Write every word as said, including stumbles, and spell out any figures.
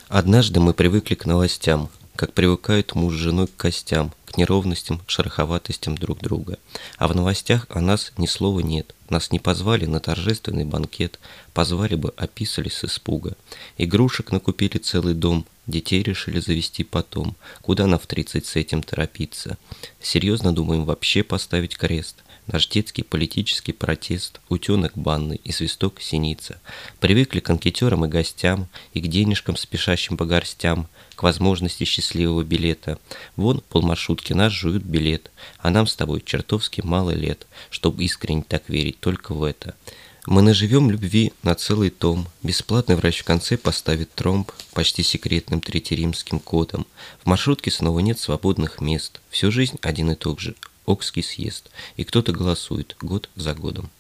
Однажды мы привыкли к новостям, как привыкают муж с женой к костям, к неровностям, шероховатостям друг друга. А в новостях о нас ни слова нет. Нас не позвали на торжественный банкет, позвали бы, описались с испуга. Игрушек накупили целый дом, детей решили завести потом. Куда нам в тридцать с этим торопиться? Серьезно думаем вообще поставить крест? Наш детский политический протест, утенок банный и свисток синица. Привыкли к анкетерам и гостям, и к денежкам, спешащим по горстям, к возможности счастливого билета. Вон полмаршрутки нас жуют билет, а нам с тобой чертовски мало лет, чтобы искренне так верить только в это. Мы наживем любви на целый том. Бесплатный врач в конце поставит тромб почти секретным третьеримским кодом. В маршрутке снова нет свободных мест. Всю жизнь один и тот же Окский съезд, и кто-то голосует год за годом.